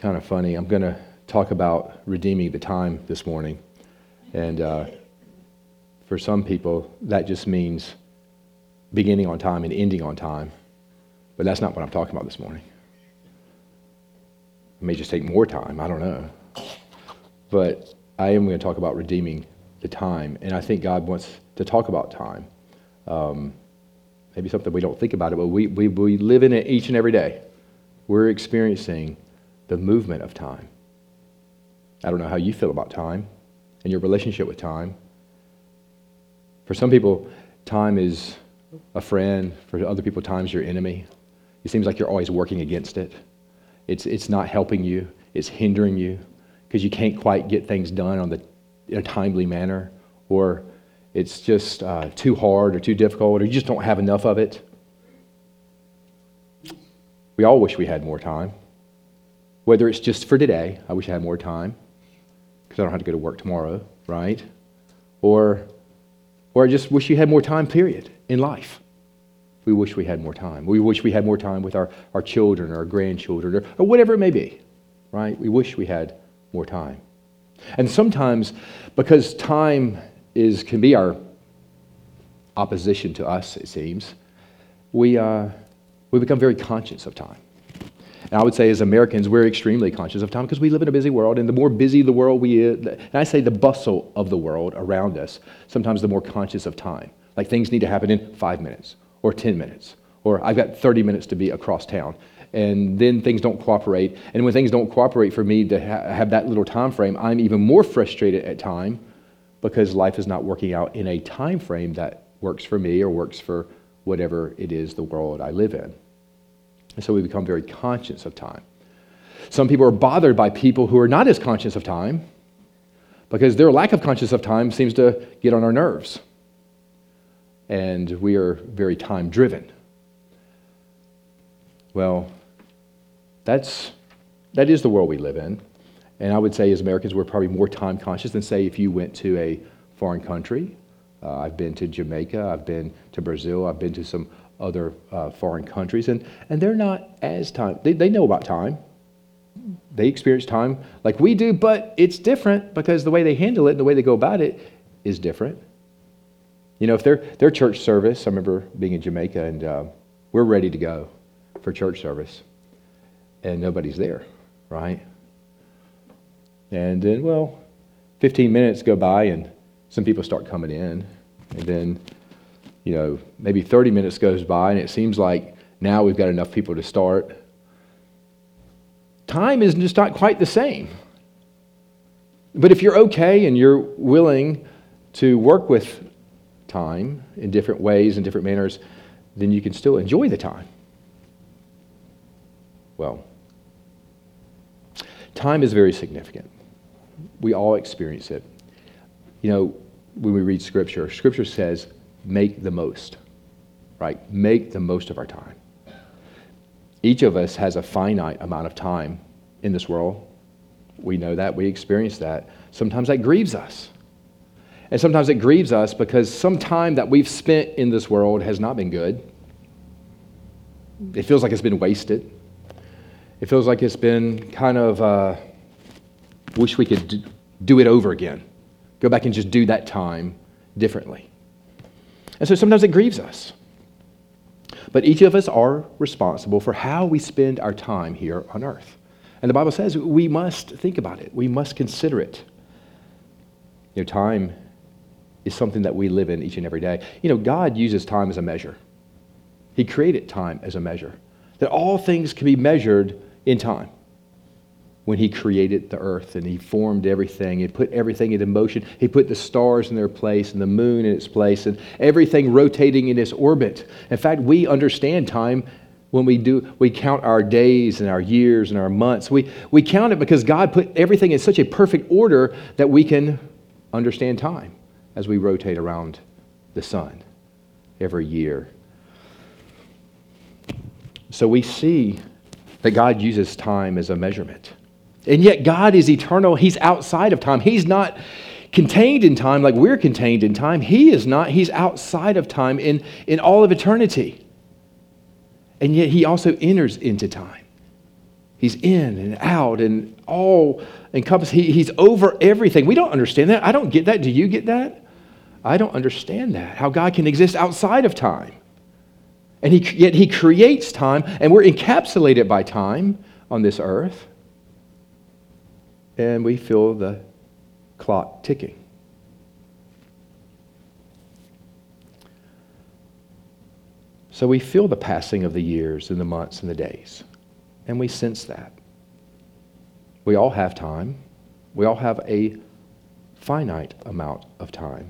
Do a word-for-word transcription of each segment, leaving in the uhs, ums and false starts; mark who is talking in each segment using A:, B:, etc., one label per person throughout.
A: kind of funny. I'm going to talk about redeeming the time this morning. And uh, for some people, that just means beginning on time and ending on time. But that's not what I'm talking about this morning. It may just take more time. I don't know. But I am going to talk about redeeming the time. And I think God wants to talk about time. Um, maybe something we don't think about it, but we, we, we live in it each and every day. We're experiencing the movement of time. I don't know how you feel about time and your relationship with time. For some people, time is a friend. For other people, time is your enemy. It seems like you're always working against it. It's it's not helping you. It's hindering you because you can't quite get things done on the in a timely manner, or it's just uh, too hard or too difficult, or you just don't have enough of it. We all wish we had more time. Whether it's just for today, I wish I had more time because I don't have to go to work tomorrow, right? Or, or I just wish you had more time, period, in life. We wish we had more time. We wish we had more time with our, our children or our grandchildren or, or whatever it may be, right? We wish we had more time. And sometimes, because time is can be our opposition to us, it seems, we uh, we become very conscious of time. And I would say as Americans, we're extremely conscious of time because we live in a busy world, and the more busy the world we is, and I say the bustle of the world around us, sometimes the more conscious of time. Like things need to happen in five minutes or ten minutes, or I've got thirty minutes to be across town. And then things don't cooperate. And when things don't cooperate for me to ha- have that little time frame, I'm even more frustrated at time because life is not working out in a time frame that works for me or works for whatever it is the world I live in. And so we become very conscious of time. Some people are bothered by people who are not as conscious of time because their lack of conscious of time seems to get on our nerves. And we are very time driven. Well, that's that is the world we live in. And I would say as Americans, we're probably more time conscious than, say, if you went to a foreign country. Uh, I've been to Jamaica, I've been to Brazil, I've been to some other uh, foreign countries, and, and they're not as time, they, they know about time. They experience time like we do, but it's different because the way they handle it and the way they go about it is different. You know, if their their church service, I remember being in Jamaica, and uh, we're ready to go for church service, and nobody's there, right? And then, well, fifteen minutes go by, and some people start coming in, and then, you know, maybe thirty minutes goes by, and it seems like now we've got enough people to start. Time is just not quite the same. But if you're okay and you're willing to work with time in different ways and different manners, then you can still enjoy the time. Well, time is very significant. We all experience it. You know, when we read Scripture, Scripture says, make the most, right? Make the most of our time. Each of us has a finite amount of time in this world. We know that. We experience that. Sometimes that grieves us. And sometimes it grieves us because some time that we've spent in this world has not been good. It feels like it's been wasted. It feels like it's been kind of, uh, wish we could do it over again. Go back and just do that time differently. And so sometimes it grieves us. But each of us are responsible for how we spend our time here on earth. And the Bible says we must think about it. We must consider it. You know, time is something that we live in each and every day. You know, God uses time as a measure. He created time as a measure. That all things can be measured in time. When he created the earth and he formed everything, he put everything into motion. He put the stars in their place and the moon in its place and everything rotating in its orbit. In fact, we understand time when we do, we count our days and our years and our months. We, we count it because God put everything in such a perfect order that we can understand time as we rotate around the sun every year. So we see that God uses time as a measurement. And yet God is eternal. He's outside of time. He's not contained in time like we're contained in time. He is not. He's outside of time in, in all of eternity. And yet he also enters into time. He's in and out and all encompassed. He, he's over everything. We don't understand that. I don't get that. Do you get that? I don't understand that, how God can exist outside of time. And he, yet he creates time, and we're encapsulated by time on this earth. And we feel the clock ticking. So we feel the passing of the years and the months and the days. And we sense that. We all have time. We all have a finite amount of time.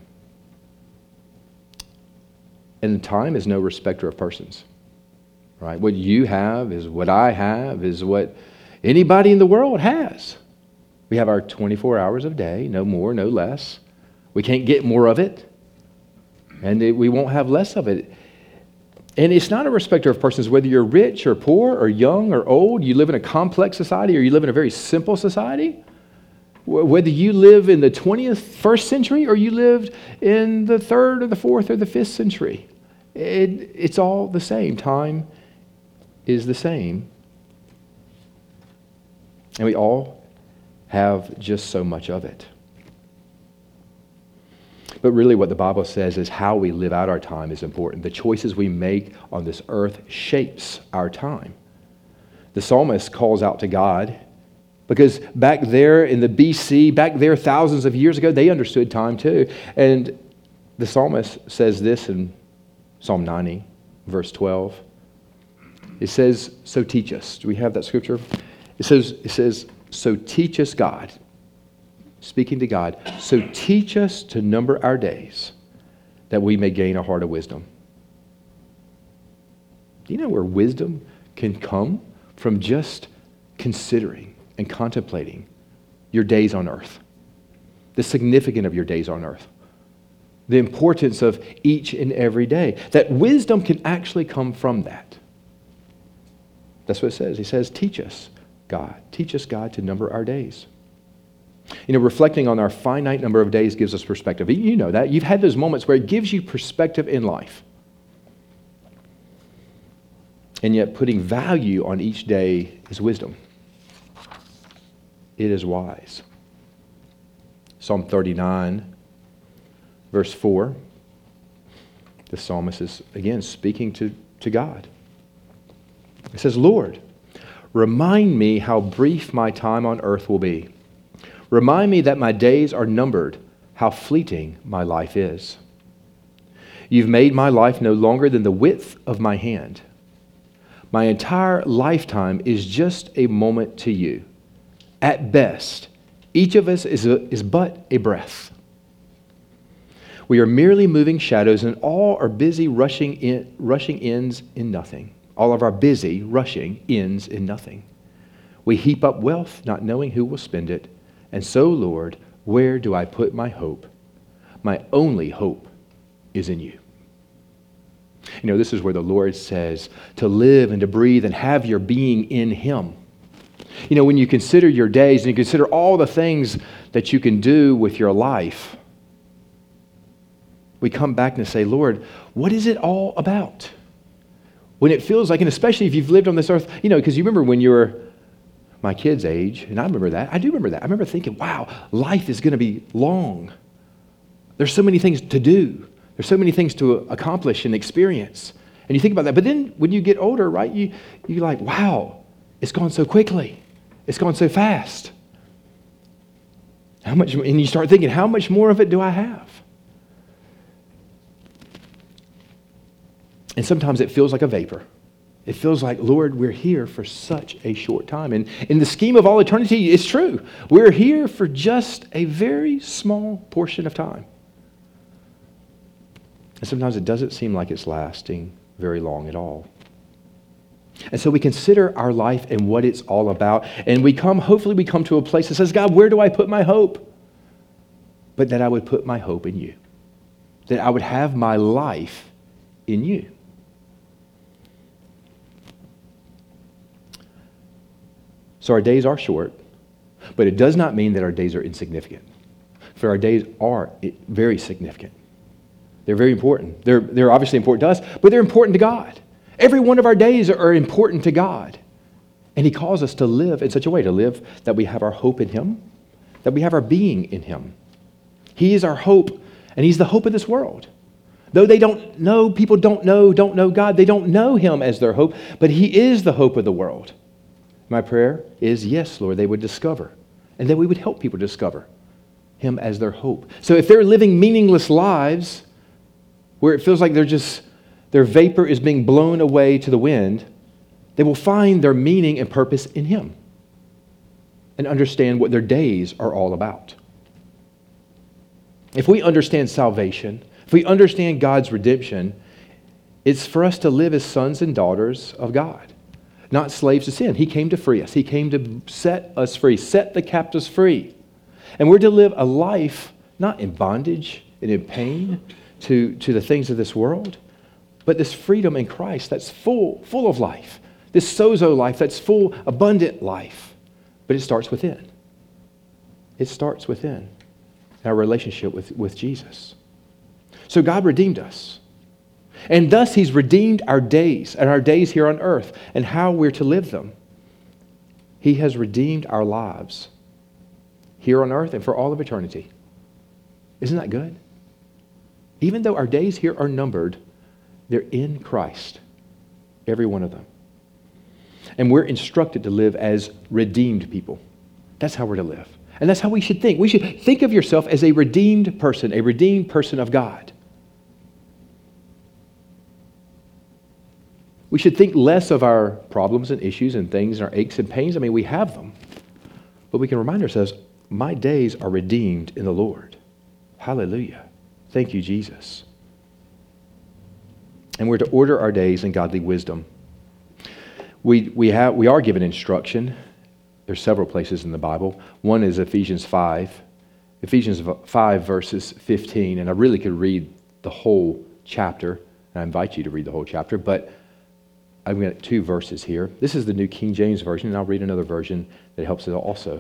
A: And time is no respecter of persons. Right? What you have is what I have, is what anybody in the world has. We have our twenty-four hours of day, no more, no less. We can't get more of it. And it, we won't have less of it. And it's not a respecter of persons, whether you're rich or poor or young or old, you live in a complex society or you live in a very simple society, whether you live in the twentieth, first century or you lived in the third or the fourth or the fifth century. It, it's all the same. Time is the same. And we all have just so much of it. But really what the Bible says is how we live out our time is important. The choices we make on this earth shapes our time. The psalmist calls out to God because back there in the B C, back there thousands of years ago, they understood time too. And the psalmist says this in Psalm ninety, verse twelve. It says, so teach us. Do we have that scripture? It says, it says, so teach us, God. Speaking to God, so teach us to number our days that we may gain a heart of wisdom. Do you know where wisdom can come from? Just considering and contemplating your days on earth, the significance of your days on earth, the importance of each and every day. That wisdom can actually come from that. That's what it says. He says, teach us, God. Teach us, God, to number our days. You know, reflecting on our finite number of days gives us perspective. You know that. You've had those moments where it gives you perspective in life. And yet putting value on each day is wisdom. It is wise. Psalm thirty-nine, verse four. The psalmist is, again, speaking to, to God. It says, Lord, remind me how brief my time on earth will be. Remind me that my days are numbered, how fleeting my life is. You've made my life no longer than the width of my hand. My entire lifetime is just a moment to you. At best, each of us is, a, is but a breath. We are merely moving shadows, and all are busy rushing in, rushing ends in nothing. All of our busy rushing ends in nothing. We heap up wealth, not knowing who will spend it. And so, Lord, where do I put my hope? My only hope is in you. You know, this is where the Lord says to live and to breathe and have your being in Him. You know, when you consider your days and you consider all the things that you can do with your life, we come back and say, Lord, what is it all about? When it feels like, and especially if you've lived on this earth, you know, because you remember when you were my kid's age, and I remember that. I do remember that. I remember thinking, wow, life is going to be long. There's so many things to do. There's so many things to accomplish and experience. And you think about that. But then when you get older, right, you, you're like, wow, it's gone so quickly. It's gone so fast. How much? And you start thinking, how much more of it do I have? And sometimes it feels like a vapor. It feels like, Lord, we're here for such a short time. And in the scheme of all eternity, it's true. We're here for just a very small portion of time. And sometimes it doesn't seem like it's lasting very long at all. And so we consider our life and what it's all about. And we come, hopefully we come to a place that says, God, where do I put my hope? But that I would put my hope in you. That I would have my life in you. So our days are short, but it does not mean that our days are insignificant. For our days are very significant. They're very important. They're, they're obviously important to us, but they're important to God. Every one of our days are important to God. And he calls us to live in such a way, to live that we have our hope in him, that we have our being in him. He is our hope, and he's the hope of this world. Though they don't know, people don't know, don't know God, they don't know him as their hope, but he is the hope of the world. My prayer is, yes, Lord, they would discover, and that we would help people discover him as their hope. So if they're living meaningless lives where it feels like they're just, their vapor is being blown away to the wind, they will find their meaning and purpose in him and understand what their days are all about. If we understand salvation, if we understand God's redemption, it's for us to live as sons and daughters of God, not slaves to sin. He came to free us. He came to set us free, set the captives free. And we're to live a life not in bondage and in pain to, to the things of this world, but this freedom in Christ that's full, full of life. This sozo life that's full, abundant life. But it starts within. It starts within our relationship with, with Jesus. So God redeemed us. And thus he's redeemed our days and our days here on earth and how we're to live them. He has redeemed our lives here on earth and for all of eternity. Isn't that good? Even though our days here are numbered, they're in Christ, every one of them. And we're instructed to live as redeemed people. That's how we're to live. And that's how we should think. We should think of yourself as a redeemed person, a redeemed person of God. We should think less of our problems and issues and things and our aches and pains. I mean, we have them. But we can remind ourselves, my days are redeemed in the Lord. Hallelujah. Thank you, Jesus. And we're to order our days in godly wisdom. We, we, have, we are given instruction. There's several places in the Bible. One is Ephesians five. Ephesians five, verses fifteen. And I really could read the whole chapter. And I invite you to read the whole chapter. But I've got two verses here. This is the New King James Version. And I'll read another version that helps it also.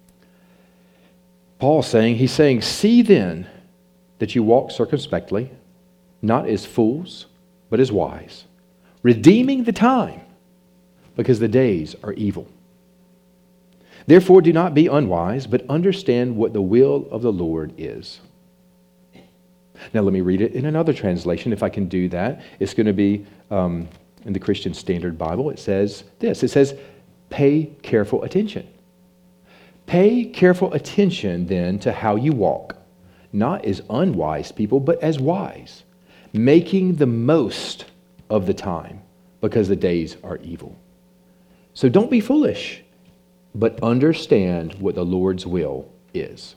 A: Paul's saying, he's saying, see then that you walk circumspectly, not as fools, but as wise, redeeming the time, because the days are evil. Therefore, do not be unwise, but understand what the will of the Lord is. Now, let me read it in another translation, if I can do that. It's going to be um, in the Christian Standard Bible. It says this. It says, pay careful attention. Pay careful attention, then, to how you walk, not as unwise people, but as wise, making the most of the time, because the days are evil. So don't be foolish, but understand what the Lord's will is.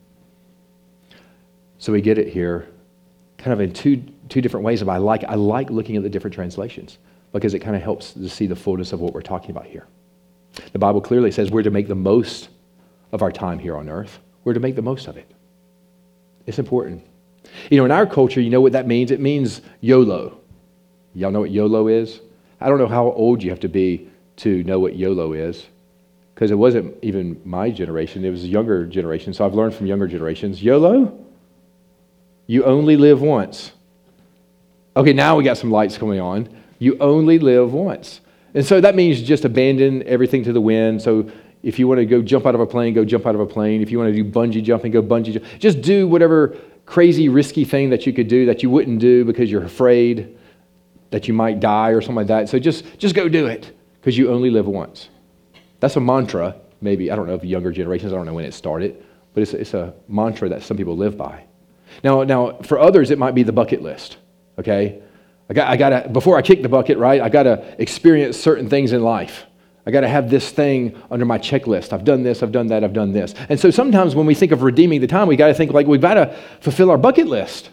A: So we get it here kind of in two, two different ways. I like, I like looking at the different translations because it kind of helps to see the fullness of what we're talking about here. The Bible clearly says we're to make the most of our time here on earth. We're to make the most of it. It's important. You know, in our culture, you know what that means? It means YOLO. Y'all know what YOLO is? I don't know how old you have to be to know what YOLO is, because it wasn't even my generation. It was a younger generation, so I've learned from younger generations. YOLO? You only live once. Okay, now we got some lights coming on. You only live once. And so that means just abandon everything to the wind. So if you want to go jump out of a plane, go jump out of a plane. If you want to do bungee jumping, go bungee jumping. Just do whatever crazy, risky thing that you could do that you wouldn't do because you're afraid that you might die or something like that. So just, just go do it, because you only live once. That's a mantra, maybe. I don't know if younger generations, I don't know when it started, but it's, it's a mantra that some people live by. Now, now, for others, it might be the bucket list, okay? I got, I gotta, before I kick the bucket, right, I got to experience certain things in life. I got to have this thing under my checklist. I've done this, I've done that, I've done this. And so sometimes when we think of redeeming the time, we got to think like we've got to fulfill our bucket list.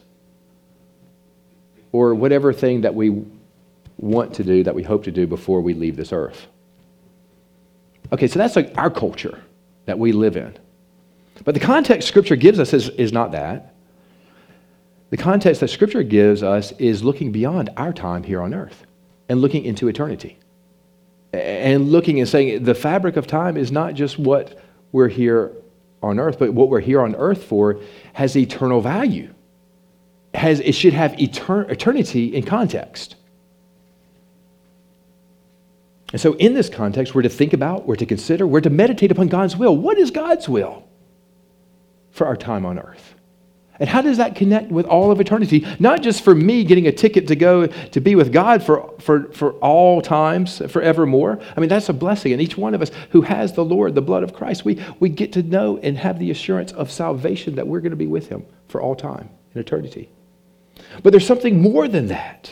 A: Or whatever thing that we want to do, that we hope to do before we leave this earth. Okay, so that's like our culture that we live in. But the context Scripture gives us is, is not that. The context that Scripture gives us is looking beyond our time here on earth and looking into eternity. And looking and saying the fabric of time is not just what we're here on earth, but what we're here on earth for has eternal value. Has, it should have etern- eternity in context. And so in this context, we're to think about, we're to consider, we're to meditate upon God's will. What is God's will for our time on earth? And how does that connect with all of eternity? Not just for me getting a ticket to go to be with God for, for, for all times, forevermore. I mean, that's a blessing. And each one of us who has the Lord, the blood of Christ, we, we get to know and have the assurance of salvation that we're going to be with him for all time in eternity. But there's something more than that.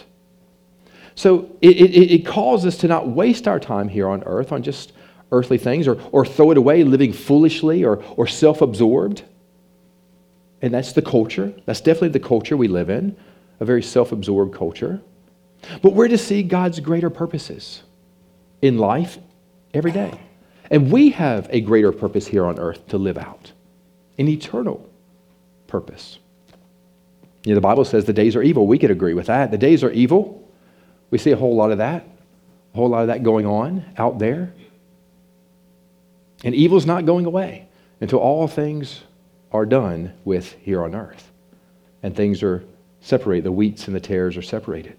A: So it, it, it calls us to not waste our time here on earth on just earthly things or, or throw it away living foolishly or, or self-absorbed. And that's the culture. That's definitely the culture we live in, a very self-absorbed culture. But we're to see God's greater purposes in life every day. And we have a greater purpose here on earth to live out, an eternal purpose. You know, the Bible says the days are evil. We could agree with that. The days are evil. We see a whole lot of that, a whole lot of that going on out there. And evil's not going away until all things are done with here on earth. And things are separated. The wheats and the tares are separated.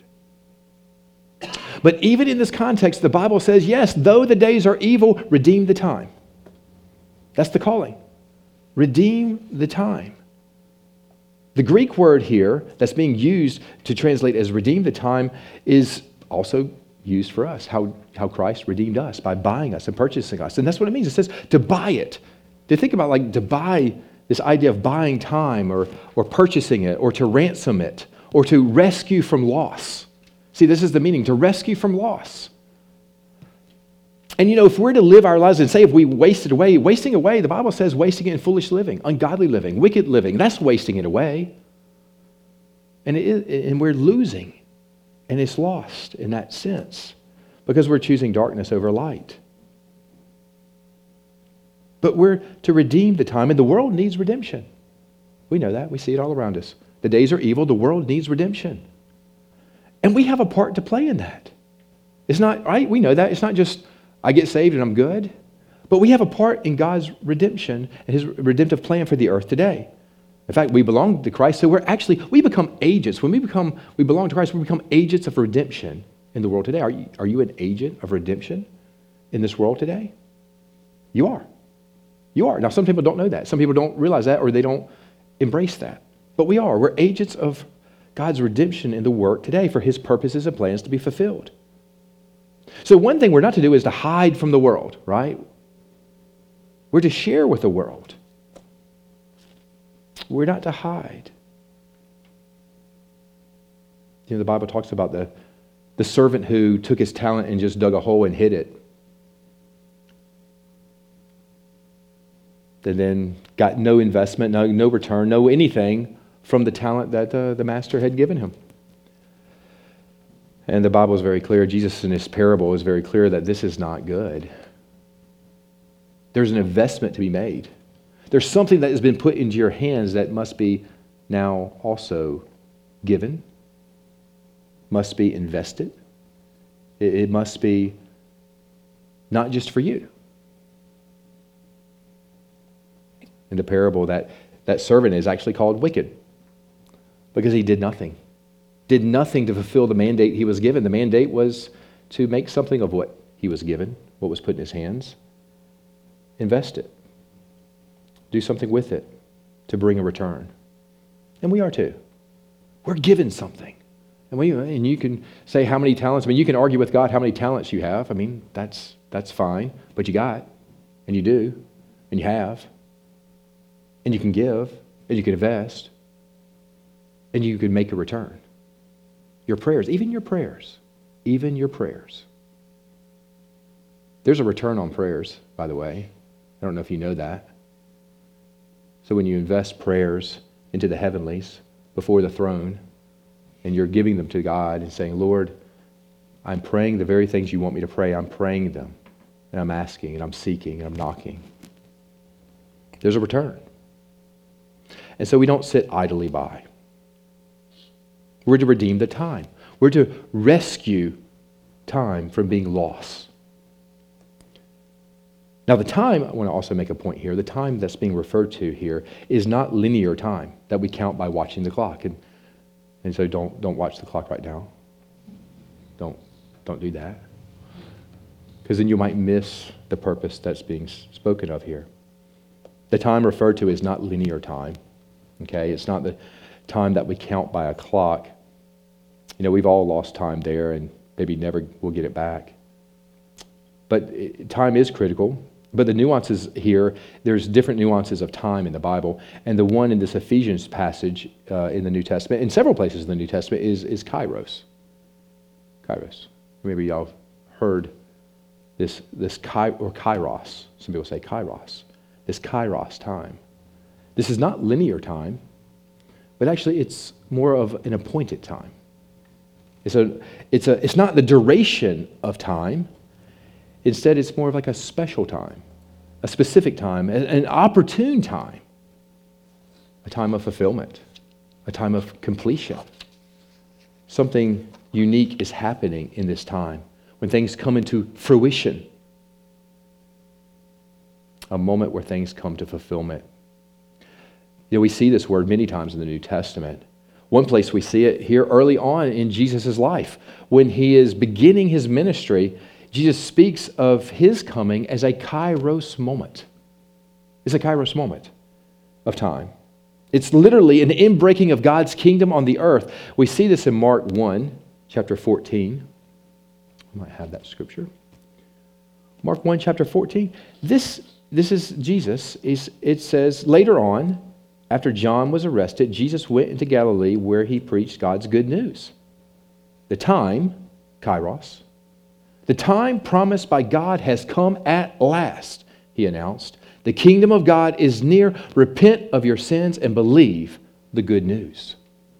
A: But even in this context, the Bible says, yes, though the days are evil, redeem the time. That's the calling. Redeem the time. The Greek word here that's being used to translate as redeem the time is also used for us, how, how Christ redeemed us by buying us and purchasing us. And that's what it means. It says to buy it. To think about like to buy this idea of buying time or, or purchasing it or to ransom it or to rescue from loss. See, this is the meaning, to rescue from loss. And you know, if we're to live our lives and say if we waste it away, wasting away, the Bible says wasting it in foolish living, ungodly living, wicked living, that's wasting it away. And, it is, and we're losing, and it's lost in that sense because we're choosing darkness over light. But we're to redeem the time, and the world needs redemption. We know that. We see it all around us. The days are evil. The world needs redemption. And we have a part to play in that. It's not, right? We know that. It's not just, I get saved and I'm good. But we have a part in God's redemption and his redemptive plan for the earth today. In fact, we belong to Christ, so we're actually, we become agents. When we become, we belong to Christ, we become agents of redemption in the world today. Are you, are you an agent of redemption in this world today? You are. You are. Now, some people don't know that. Some people don't realize that or they don't embrace that. But we are. We're agents of God's redemption in the work today for his purposes and plans to be fulfilled. So one thing we're not to do is to hide from the world, right? We're to share with the world. We're not to hide. You know, the Bible talks about the, the servant who took his talent and just dug a hole and hid it. And then got no investment, no, no return, no anything from the talent that uh, the master had given him. And the Bible is very clear. Jesus in his parable is very clear that this is not good. There's an investment to be made. There's something that has been put into your hands that must be now also given, must be invested. It, it must be not just for you. In the parable, that, that servant is actually called wicked because he did nothing. Did nothing to fulfill the mandate he was given. The mandate was to make something of what he was given, what was put in his hands. Invest it. Do something with it to bring a return. And we are too. We're given something. And we and you can say how many talents. I mean, you can argue with God how many talents you have. I mean, that's that's fine. But you got, and you do, and you have. And you can give, and you can invest, and you can make a return. Your prayers, even your prayers, even your prayers. There's a return on prayers, by the way. I don't know if you know that. So when you invest prayers into the heavenlies before the throne, and you're giving them to God and saying, Lord, I'm praying the very things you want me to pray. I'm praying them, and I'm asking, and I'm seeking, and I'm knocking. There's a return. And so we don't sit idly by. We're to redeem the time. We're to rescue time from being lost. Now the time, I want to also make a point here, the time that's being referred to here is not linear time that we count by watching the clock. And, and so don't, don't watch the clock right now. Don't, don't do that. because then you might miss the purpose that's being spoken of here. The time referred to is not linear time, okay? It's not the time that we count by a clock. You know, we've all lost time there and maybe never will get it back. But it, time is critical. But the nuances here, there's different nuances of time in the Bible. And the one in this Ephesians passage uh, in the New Testament, in several places in the New Testament, is, is kairos. Kairos. Maybe y'all have heard this, this kai, or kairos. Some people say kairos. This kairos time. This is not linear time, but actually it's more of an appointed time. It's a, it's a, it's not the duration of time. Instead, it's more of like a special time, a specific time, an, an opportune time, a time of fulfillment, a time of completion. Something unique is happening in this time when things come into fruition. A moment where things come to fulfillment. You know, we see this word many times in the New Testament. One place we see it here early on in Jesus' life. When he is beginning his ministry, Jesus speaks of his coming as a kairos moment. It's a kairos moment of time. It's literally an inbreaking of God's kingdom on the earth. We see this in Mark one, chapter fourteen. I might have that scripture. Mark one, chapter fourteen. This, this is Jesus. It says, later on, after John was arrested, Jesus went into Galilee where he preached God's good news. The time, kairos, the time promised by God has come at last, he announced. The kingdom of God is near. Repent of your sins and believe the good news.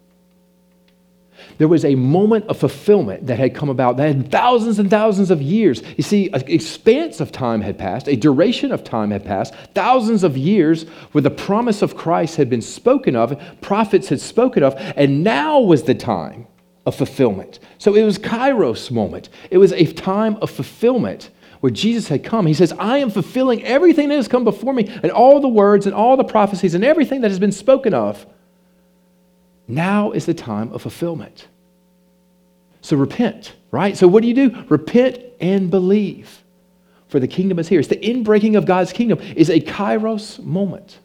A: There was a moment of fulfillment that had come about that had thousands and thousands of years. You see, an expanse of time had passed, a duration of time had passed, thousands of years where the promise of Christ had been spoken of, prophets had spoken of, and now was the time of fulfillment. So it was Kairos moment. It was a time of fulfillment where Jesus had come. He says, I am fulfilling everything that has come before me and all the words and all the prophecies and everything that has been spoken of. Now is the time of fulfillment. So repent, right? So what do you do? Repent and believe. For the kingdom is here. It's the inbreaking of God's kingdom is a kairos moment.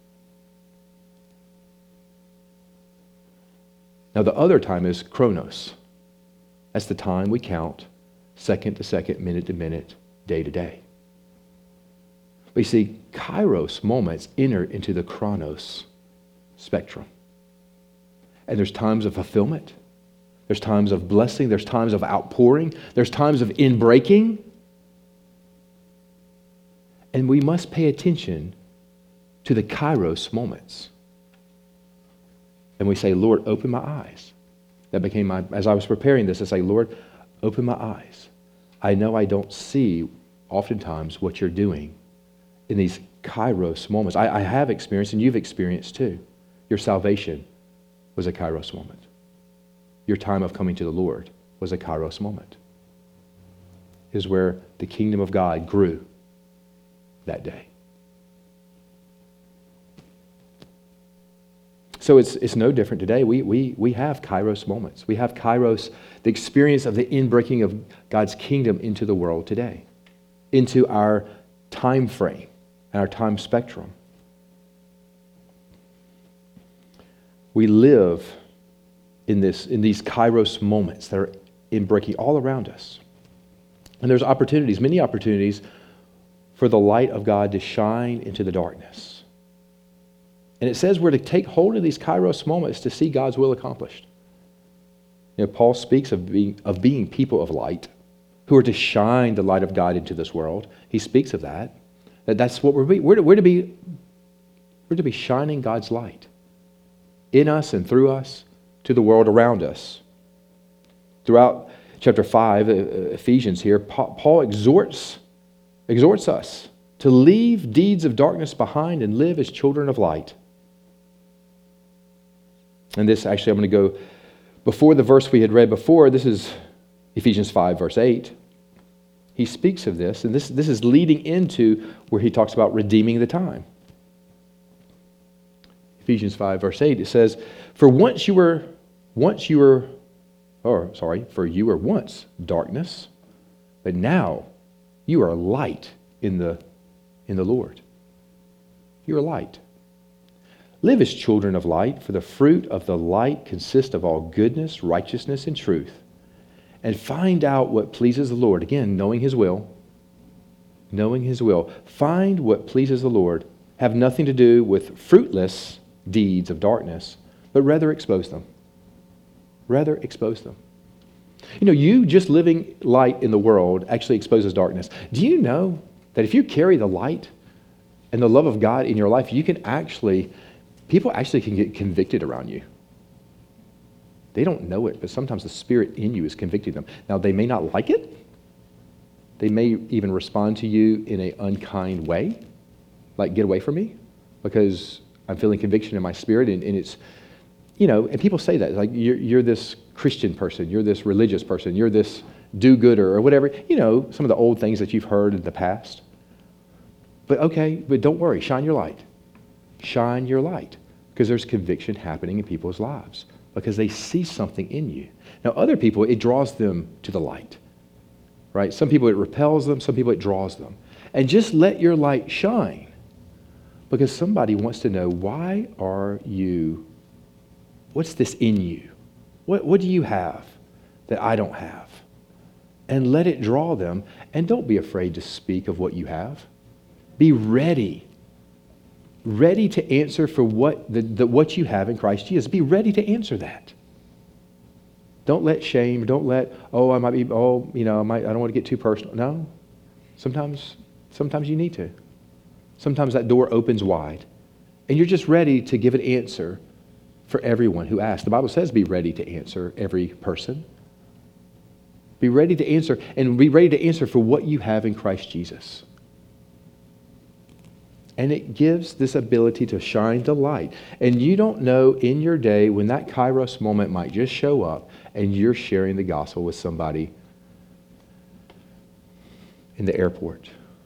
A: Now the other time is chronos. That's the time we count second to second, minute to minute, day to day. But you see, kairos moments enter into the chronos spectrum. And there's times of fulfillment. There's times of blessing. There's times of outpouring. There's times of inbreaking. And we must pay attention to the kairos moments. And we say, Lord, open my eyes. That became my, as I was preparing this, I say, Lord, open my eyes. I know I don't see oftentimes what you're doing in these kairos moments. I, I have experienced, and you've experienced too. Your salvation was a kairos moment. Your time of coming to the Lord was a kairos moment. It is where the kingdom of God grew that day. So it's it's no different today. We we we have kairos moments. We have kairos, the experience of the inbreaking of God's kingdom into the world today, into our time frame and our time spectrum. We live in this in these kairos moments that are inbreaking all around us. And there's opportunities, many opportunities for the light of God to shine into the darkness. And it says we're to take hold of these kairos moments to see God's will accomplished. You know, Paul speaks of being, of being people of light who are to shine the light of God into this world. He speaks of that. That that's what we're to be. We're to, we're to be, we're to be shining God's light in us and through us to the world around us. Throughout chapter five, Ephesians here, Paul exhorts, exhorts us to leave deeds of darkness behind and live as children of light. And this, actually, I'm going to go before the verse we had read before. This is Ephesians five, verse eight. He speaks of this, and this, this is leading into where he talks about redeeming the time. Ephesians five, verse eight, it says, For once you were, once you were, or sorry, for you were once darkness, but now You are light in the, in the Lord. You are light. Live as children of light, for the fruit of the light consists of all goodness, righteousness, and truth. And find out what pleases the Lord. Again, knowing His will. Knowing His will. Find what pleases the Lord. Have nothing to do with fruitless deeds of darkness, but rather expose them. Rather expose them. You know, you just living light in the world actually exposes darkness. Do you know that if you carry the light and the love of God in your life, you can actually, people actually can get convicted around you. They don't know it, but sometimes the Spirit in you is convicting them. Now, they may not like it. They may even respond to you in an unkind way, like, get away from me, because I'm feeling conviction in my spirit, and, and it's, you know, and people say that, like, you're, you're this Christian person, you're this religious person, you're this do-gooder, or whatever, you know, some of the old things that you've heard in the past. But okay, but don't worry, shine your light. Shine your light, because there's conviction happening in people's lives, because they see something in you. Now, other people, it draws them to the light, right? Some people, it repels them. Some people, it draws them. And just let your light shine, because somebody wants to know, why are you, what's this in you? What, what do you have that I don't have? And let it draw them. And don't be afraid to speak of what you have. Be ready. Ready to answer for what the, the, what you have in Christ Jesus. Be ready to answer that. Don't let shame, don't let, oh, I might be, oh, you know, I, might, I don't want to get too personal. No. Sometimes, sometimes you need to. Sometimes that door opens wide. And you're just ready to give an answer for everyone who asks. The Bible says be ready to answer every person. Be ready to answer, and be ready to answer for what you have in Christ Jesus. And it gives this ability to shine the light. And you don't know in your day when that Kairos moment might just show up and you're sharing the gospel with somebody in the airport,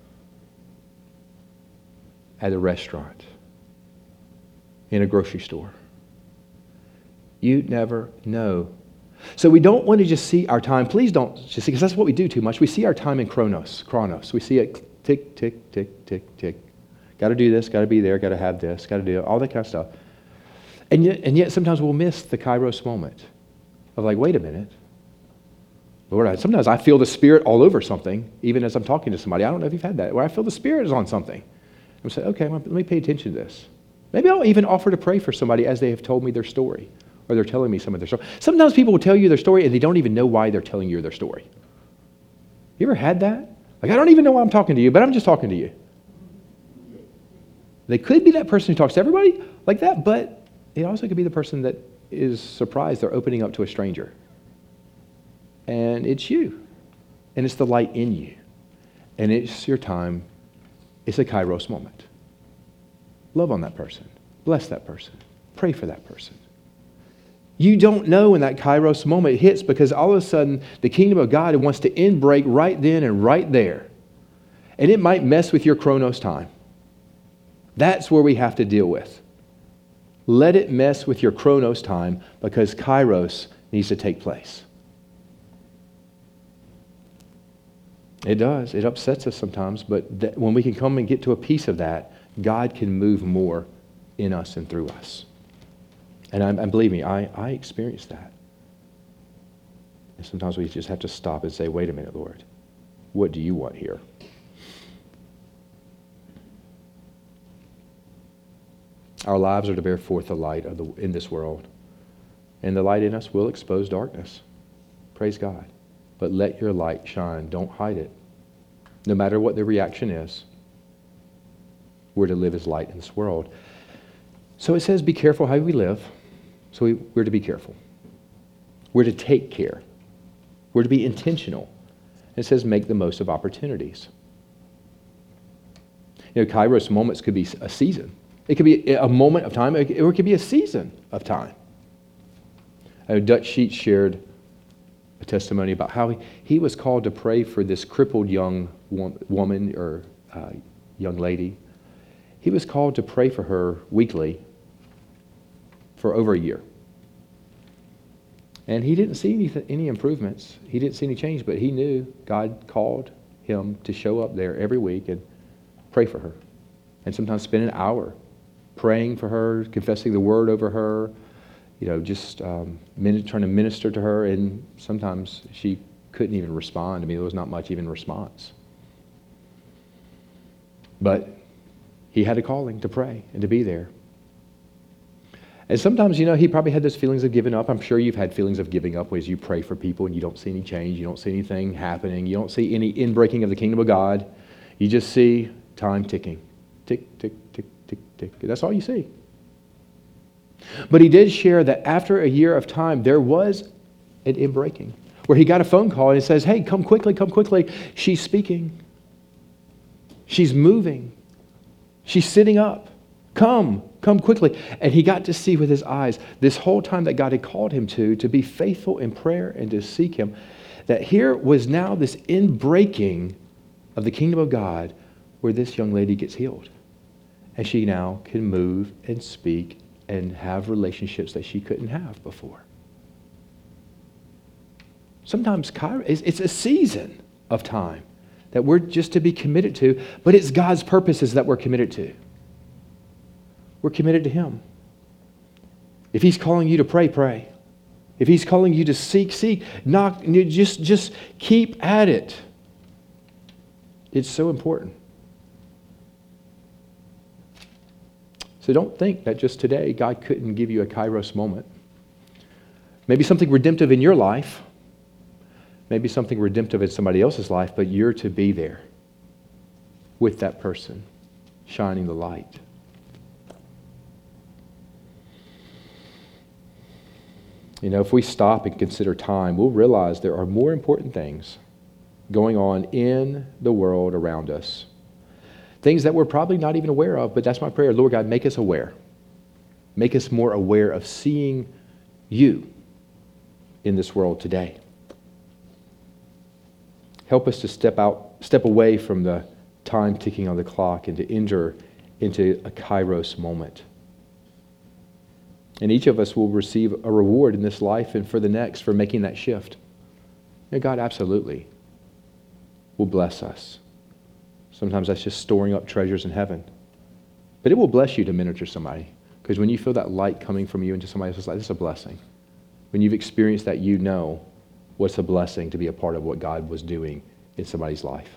A: at a restaurant, in a grocery store. You never know. So we don't want to just see our time. Please don't just see, because that's what we do too much. We see our time in chronos, chronos. We see it tick, tick, tick, tick, tick. Got to do this, got to be there, got to have this, got to do all that kind of stuff. And yet, and yet sometimes we'll miss the Kairos moment of like, wait a minute. Lord, I, sometimes I feel the Spirit all over something, even as I'm talking to somebody. I don't know if you've had that, where I feel the Spirit is on something. I'm saying, okay, let me pay attention to this. Maybe I'll even offer to pray for somebody as they have told me their story, or they're telling me some of their story. Sometimes people will tell you their story and they don't even know why they're telling you their story. You ever had that? Like, I don't even know why I'm talking to you, but I'm just talking to you. They could be that person who talks to everybody like that, but it also could be the person that is surprised they're opening up to a stranger. And it's you. And it's the light in you. And it's your time. It's a Kairos moment. Love on that person. Bless that person. Pray for that person. You don't know when that Kairos moment hits, because all of a sudden the kingdom of God wants to end break right then and right there. And it might mess with your chronos time. That's where we have to deal with. Let it mess with your chronos time, because Kairos needs to take place. It does. It upsets us sometimes, but that when we can come and get to a piece of that, God can move more in us and through us. And, I, and believe me, I, I experienced that. And sometimes we just have to stop and say, wait a minute, Lord, what do you want here? Our lives are to bear forth the light of the, in this world. And the light in us will expose darkness. Praise God. But let your light shine. Don't hide it. No matter what the reaction is, we're to live as light in this world. So it says, be careful how we live. So we, we're to be careful. We're to take care. We're to be intentional. It says, make the most of opportunities. You know, Kairos moments could be a season. It could be a moment of time, or it could be a season of time. I know Dutch Sheets shared a testimony about how he, he was called to pray for this crippled young woman or uh, young lady. He was called to pray for her weekly for over a year. And he didn't see any, any improvements. He didn't see any change, but he knew God called him to show up there every week and pray for her. And sometimes spend an hour praying for her, confessing the word over her, you know, just um, min- trying to minister to her. And sometimes she couldn't even respond. I mean, there was not much even response. But he had a calling to pray and to be there. And sometimes, you know, he probably had those feelings of giving up. I'm sure you've had feelings of giving up as you pray for people and you don't see any change. You don't see anything happening. You don't see any inbreaking of the kingdom of God. You just see time ticking. Tick, tick, tick, tick, tick. That's all you see. But he did share that after a year of time, there was an inbreaking where he got a phone call and it says, hey, come quickly, come quickly. She's speaking. She's moving. She's sitting up. Come, come quickly. And he got to see with his eyes this whole time that God had called him to, to be faithful in prayer and to seek him, that here was now this inbreaking of the kingdom of God where this young lady gets healed. And she now can move and speak and have relationships that she couldn't have before. Sometimes it's a season of time that we're just to be committed to, but it's God's purposes that we're committed to. We're committed to him. If he's calling you to pray, pray. If he's calling you to seek, seek. Knock, just, just keep at it. It's so important. So don't think that just today God couldn't give you a Kairos moment. Maybe something redemptive in your life. Maybe something redemptive in somebody else's life, but you're to be there with that person, shining the light. You know, if we stop and consider time, we'll realize there are more important things going on in the world around us. Things that we're probably not even aware of, but that's my prayer. Lord God, make us aware. Make us more aware of seeing you in this world today. Help us to step out, step away from the time ticking on the clock and to enter into a Kairos moment. And each of us will receive a reward in this life and for the next for making that shift. And God absolutely will bless us. Sometimes that's just storing up treasures in heaven. But it will bless you to minister to somebody. Because when you feel that light coming from you into somebody else's life, it's a blessing. When you've experienced that, you know what's a blessing to be a part of what God was doing in somebody's life.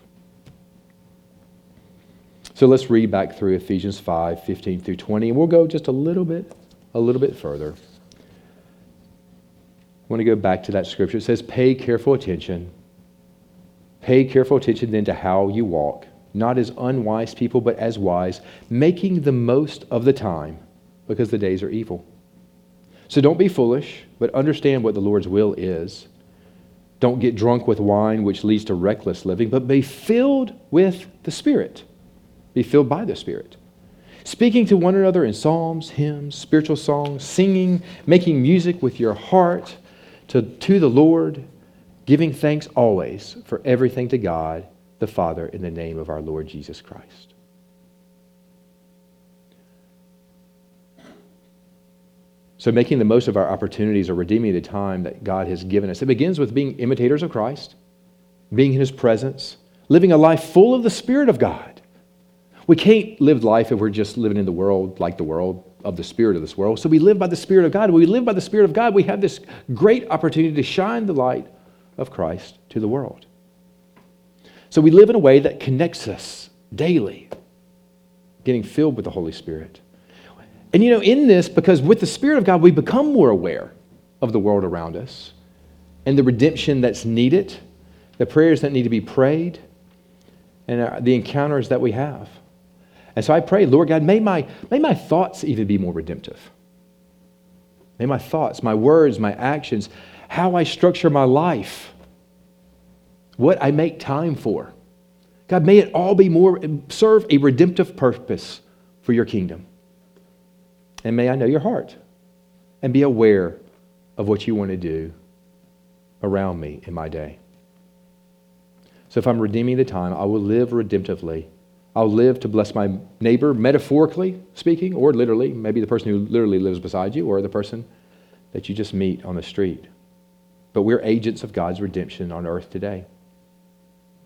A: So let's read back through Ephesians five, fifteen through twenty, and we'll go just a little bit, a little bit further. I want to go back to that scripture. It says, pay careful attention. Pay careful attention then to how you walk, not as unwise people, but as wise, making the most of the time, because the days are evil. So don't be foolish, but understand what the Lord's will is. Don't get drunk with wine, which leads to reckless living, but be filled with the Spirit. Be filled by the Spirit. Speaking to one another in psalms, hymns, spiritual songs, singing, making music with your heart to, to the Lord, giving thanks always for everything to God, the Father, in the name of our Lord Jesus Christ. So making the most of our opportunities or redeeming the time that God has given us. It begins with being imitators of Christ, being in his presence, living a life full of the Spirit of God. We can't live life if we're just living in the world like the world, of the spirit of this world. So we live by the Spirit of God. When we live by the Spirit of God, we have this great opportunity to shine the light of Christ to the world. So we live in a way that connects us daily, getting filled with the Holy Spirit. And you know, in this, because with the Spirit of God, we become more aware of the world around us and the redemption that's needed, the prayers that need to be prayed, and the encounters that we have. And so I pray, Lord God, may my, may my thoughts even be more redemptive. May my thoughts, my words, my actions, how I structure my life, what I make time for. God, may it all be more, serve a redemptive purpose for your kingdom. And may I know your heart and be aware of what you want to do around me in my day. So if I'm redeeming the time, I will live redemptively. I'll live to bless my neighbor, metaphorically speaking, or literally, maybe the person who literally lives beside you, or the person that you just meet on the street. But we're agents of God's redemption on earth today.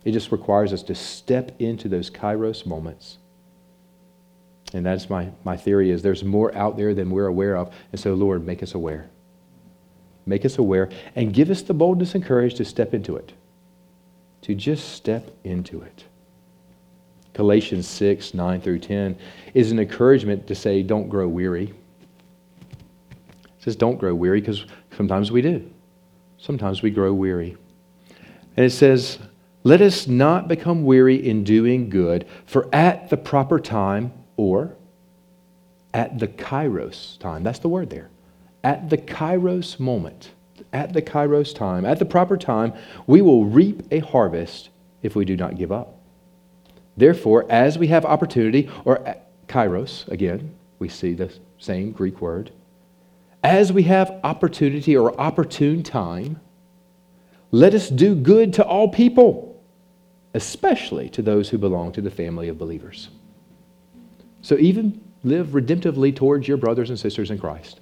A: It just requires us to step into those kairos moments. And that's my, my theory is there's more out there than we're aware of. And so, Lord, make us aware. Make us aware and give us the boldness and courage to step into it. To just step into it. Galatians six, nine through ten is an encouragement to say, don't grow weary. It says, don't grow weary, because sometimes we do. Sometimes we grow weary. And it says, let us not become weary in doing good, for at the proper time, or at the kairos time, that's the word there, at the kairos moment, at the kairos time, at the proper time, we will reap a harvest if we do not give up. Therefore, as we have opportunity, or kairos, again, we see the same Greek word, as we have opportunity or opportune time, let us do good to all people, especially to those who belong to the family of believers. So even live redemptively towards your brothers and sisters in Christ.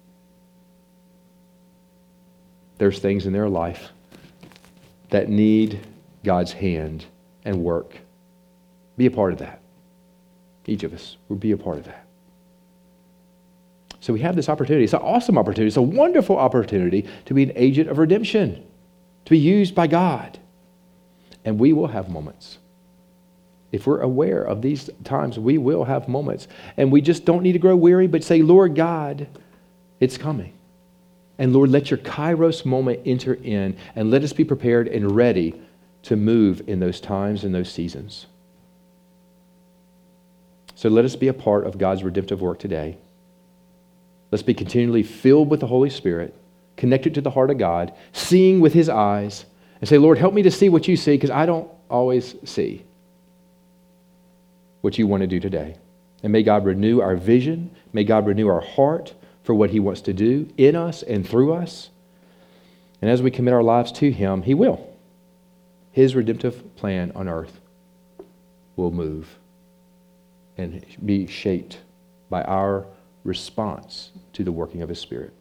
A: There's things in their life that need God's hand and work. Be a part of that. Each of us will be a part of that. So we have this opportunity. It's an awesome opportunity. It's a wonderful opportunity to be an agent of redemption, to be used by God. And we will have moments. If we're aware of these times, we will have moments. And we just don't need to grow weary, but say, Lord God, it's coming. And Lord, let your kairos moment enter in, and let us be prepared and ready to move in those times and those seasons. So let us be a part of God's redemptive work today. Let's be continually filled with the Holy Spirit, connected to the heart of God, seeing with his eyes, and say, Lord, help me to see what you see, because I don't always see what you want to do today. And may God renew our vision. May God renew our heart for what he wants to do in us and through us. And as we commit our lives to him, he will. His redemptive plan on earth will move and be shaped by our response to the working of his Spirit.